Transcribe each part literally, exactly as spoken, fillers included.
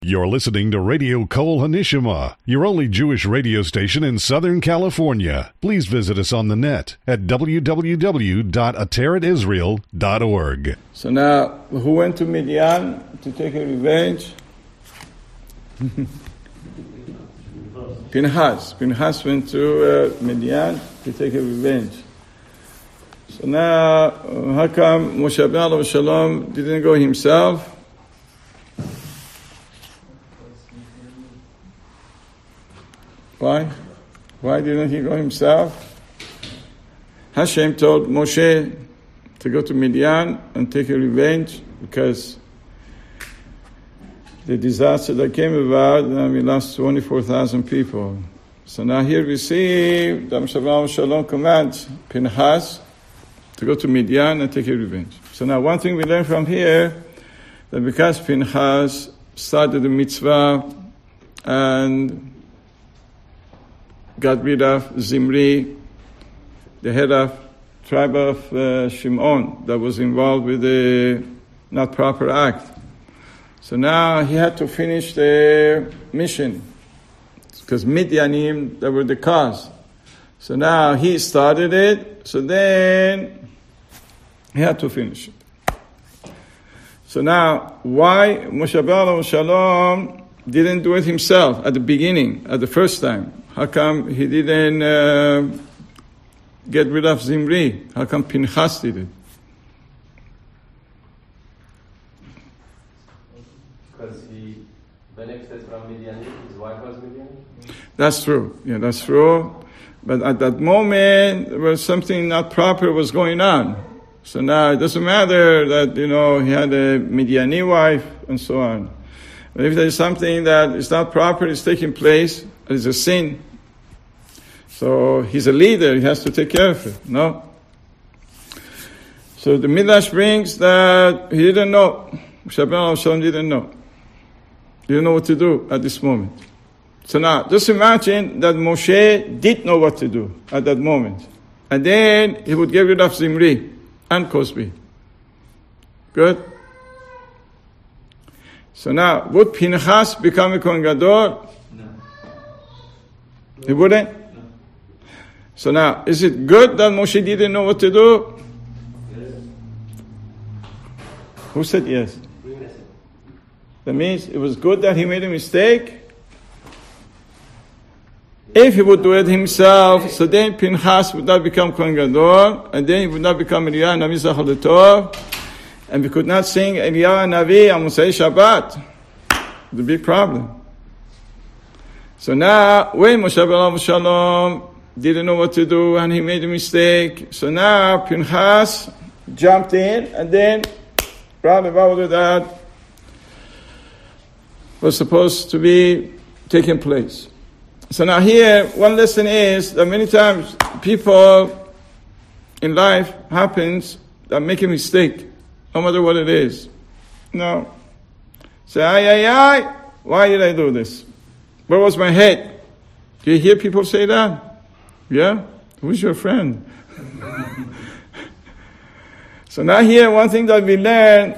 You're listening to Radio Kol Hanishima, your only Jewish radio station in Southern California. Please visit us on the net at w w w dot ateret israel dot org. So now, who went to Midian to take a revenge? Pinchas. Pinchas went to uh, Midian to take a revenge. So now, uh, how come Moshe Rabbeinu Shalom didn't go himself? Why? Why didn't he go himself? Hashem told Moshe to go to Midian and take a revenge because the disaster that came about, and we lost twenty-four thousand people. So now here we see the Moshe Rabbeinu Shalom commands Pinchas to go to Midian and take a revenge. So now one thing we learn from here, that because Pinchas started the mitzvah and got rid of Zimri, the head of tribe of uh, Shimon that was involved with the not proper act. So now he had to finish the mission because Midianim, they were the cause. So now he started it, so then he had to finish it. So now, why Moshe Rabbeinu Shalom didn't do it himself at the beginning, at the first time? How come he didn't uh, get rid of Zimri? How come Pinchas did it? Because he benefited from Midian, his wife was Midian? That's true. Yeah, that's true. But at that moment, there was something not proper was going on. So now it doesn't matter that, you know, he had a Midiani wife and so on. But if there is something that is not proper, is taking place, it is a sin. So he's a leader, he has to take care of it, no? So the Midrash brings that he didn't know. Moshe Rabbeinu Shalom didn't know. He didn't know what to do at this moment. So now, just imagine that Moshe did know what to do at that moment. And then he would get rid of Zimri and Cosby. Good? So now, would Pinchas become a Kohen Gadol? No. He wouldn't? No. So now, is it good that Moshe didn't know what to do? Yes. Who said yes? Yes. That means it was good that he made a mistake? If he would do it himself, so then Pinchas would not become Kohen Gadol, and then he would not become Eliyahu Navi Zachar L'Tov, and we could not sing Eliyahu Navi on Mosai Shabbat. It's a big problem. So now, when Moshe Rabbeinu Shalom didn't know what to do and he made a mistake, so now Pinchas jumped in and then brought about that was supposed to be taking place. So now here, one lesson is that many times people in life happens that make a mistake, no matter what it is. No. Say, ay, ay, ay, why did I do this? Where was my head? Do you hear people say that? Yeah? Who's your friend? So now here, one thing that we learn,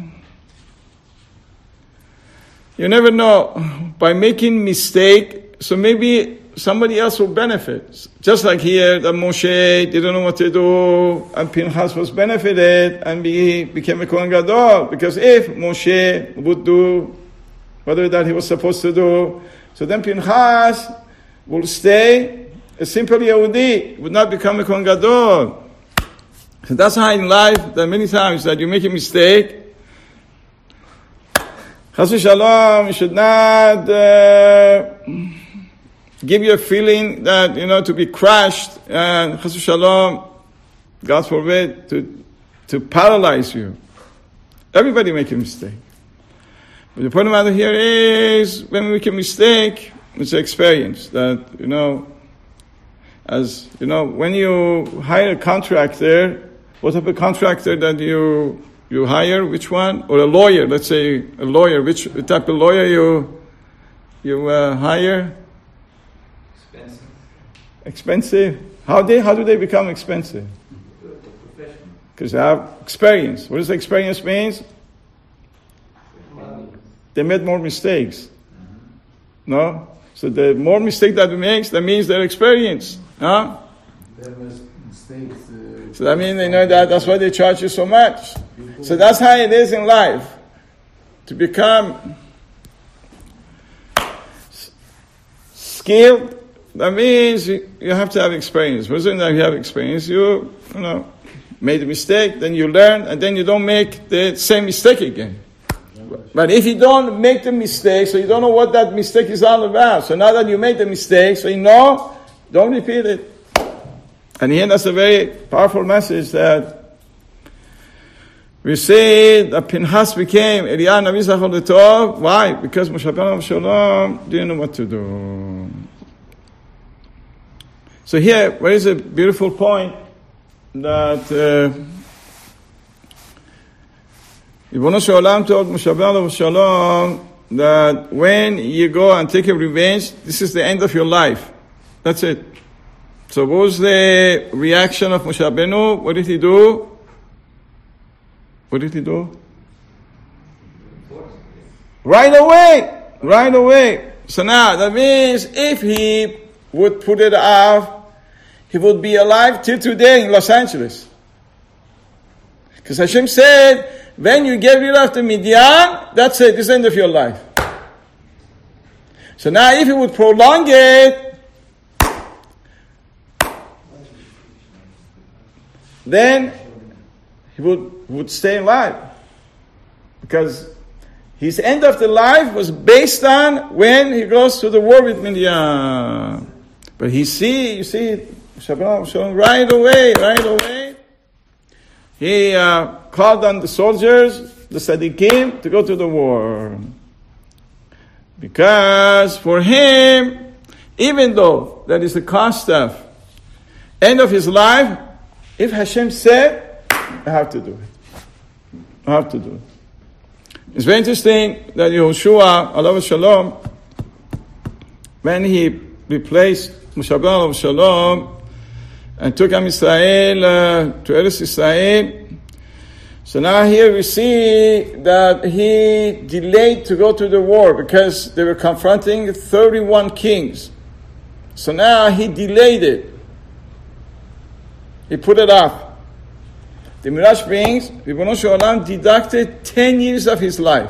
you never know, by making mistake, so maybe somebody else will benefit. Just like here, that Moshe didn't know what to do, and Pinchas was benefited, and he became a Kohen Gadol. Because if Moshe would do whatever that he was supposed to do, so then Pinchas will stay a simple Yehudi, would not become a Kohen Gadol. So that's how in life, that many times that you make a mistake, Chas v'shalom, you should not uh, give you a feeling that, you know, to be crushed, and Chas v'shalom, God forbid, to, to paralyze you. Everybody make a mistake. But the point of the matter here is, when we make a mistake, it's an experience that, you know, as, you know, when you hire a contractor, what type of contractor that you you hire, which one? Or a lawyer, let's say a lawyer, which type of lawyer you you uh, hire? Expensive. Expensive? How they how do they become expensive? Because they have experience. What does experience mean? they made more mistakes. No? So the more mistake that we make, that means they're experienced. Huh? Mistakes. Uh, so that means, you know, that, that's why they charge you so much. So that's how it is in life. To become skilled, that means you, you have to have experience. Wasn't that you have experience? You, you know, made a mistake, then you learn, and then you don't make the same mistake again. But if you don't make the mistake, so you don't know what that mistake is all about. So now that you made the mistake, so you know, don't repeat it. And here that's a very powerful message that we say that Pinchas became Eliyahu Navi Zachor L'Tov. Why? Because Moshe Rabbeinu Shalom didn't know what to do. So here, where is a beautiful point that uh, Ribono Shel Olam told Moshe Rabbeinu Shalom that when you go and take a revenge, this is the end of your life. That's it. So what was the reaction of Moshe Rabbeinu? What did he do? What did he do? Right away! Right away! So now, that means if he would put it off, he would be alive till today in Los Angeles. Because Hashem said, when you get rid of the Midian, that's it, this is the end of your life. So now if he would prolong it, then he would, would stay alive. Because his end of the life was based on when he goes to the war with Midian. But he see, you see, Shabbat, right away, right away, he uh, called on the soldiers, the Tzaddikim, to go to the war. Because for him, even though that is the cost of end of his life, if Hashem said, I have to do it. I have to do it. It's very interesting that Yehoshua, alav shalom, when he replaced Moshe Rabbeinu shalom and took Am Yisrael uh, to Eretz Yisrael, so now here we see that he delayed to go to the war because they were confronting thirty-one kings. So now he delayed it. He put it off. The Midrash brings, Ribono Shel Olam deducted ten years of his life.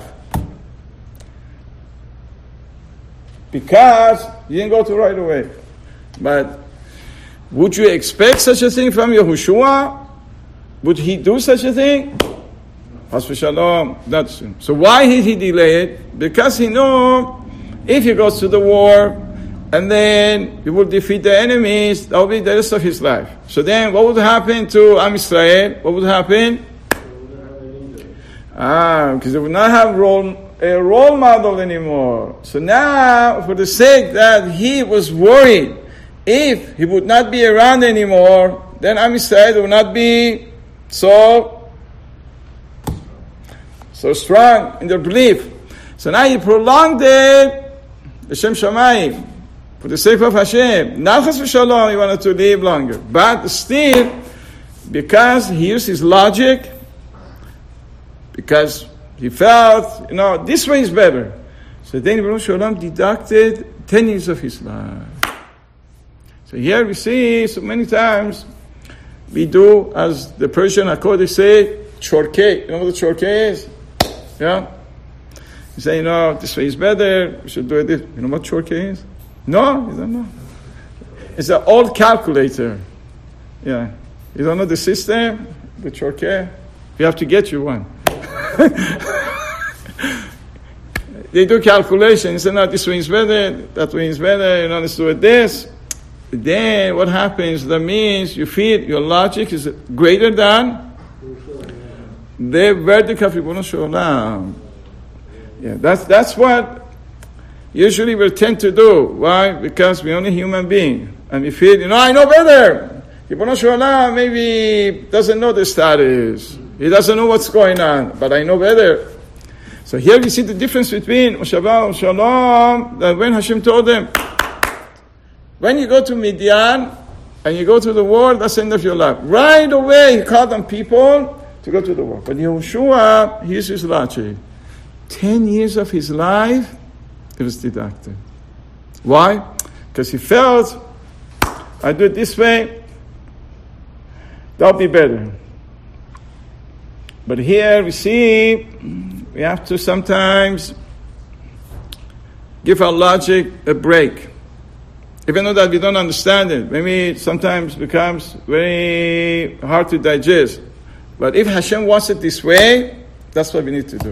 Because he didn't go to right away. But would you expect such a thing from Yehoshua? Would he do such a thing? Has v'shalom. That's him. So why did he delay it? Because he knew if he goes to the war, and then he would defeat the enemies, that would be the rest of his life. So then what would happen to Am Yisrael? What would happen? Ah, because they would not have role, a role model anymore. So now, for the sake that he was worried, if he would not be around anymore, then Am Yisrael would not be so, so strong in their belief. So now he prolonged it, L'Shem Shamayim, for the sake of Hashem. Not Chas v'Shalom, he wanted to live longer. But still, because he used his logic, because he felt, you know, this way is better. So then Ribono Shel Olam deducted ten years of his life. So here we see, so many times, we do, as the Persian HaKodesh say, chorkei. You know what the chorkei is? Yeah? You say, you know, this way is better, we should do it this. You know what chorkei is? No, you don't know. It's an old calculator. Yeah. You don't know the system? The chorkei? We have to get you one. They do calculations. They say, no, this way is better, that way is better, you know, let's do it this. Then what happens? That means you feel your logic is greater than the verdict of Ribono Shel Olam. Yeah, that's, that's what usually we tend to do. Why? Because we're only human beings. And we feel, you know, I know better. Ribono Shel Olam maybe doesn't know the status. He doesn't know what's going on. But I know better. So here we see the difference between Moshe Rabbeinu Shalom, that when Hashem told them, when you go to Midian and you go to the war, that's the end of your life. Right away, he called on people to go to the war. But Yehoshua, he used his logic. ten years of his life, it was deducted. Why? Because he felt, I do it this way, that'll be better. But here we see, we have to sometimes give our logic a break. Even though that we don't understand it, maybe it sometimes becomes very hard to digest. But if Hashem wants it this way, that's what we need to do.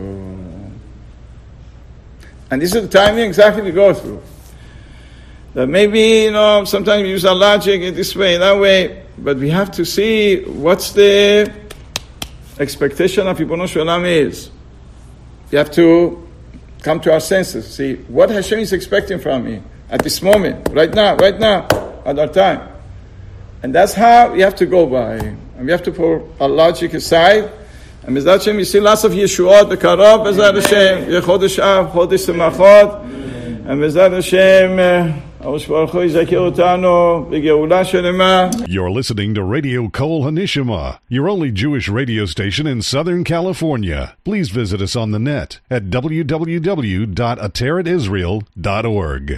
And this is the timing exactly we go through. That maybe, you know, sometimes we use our logic in this way, that way, but we have to see what's the expectation of Ribono Shel Olam is. We have to come to our senses, see what Hashem is expecting from me at this moment, right now, right now, at our time. And that's how we have to go by. And we have to put our logic aside. And B'ezrat Hashem, we see lots of Yeshuot, B'karab, B'ezrat Hashem, Yechodesh Av, Chodesh Semachot, and B'ezrat Hashem, You're listening to Radio Kol Hanishima, your only Jewish radio station in Southern California. Please visit us on the net at w w w dot ateret israel dot org.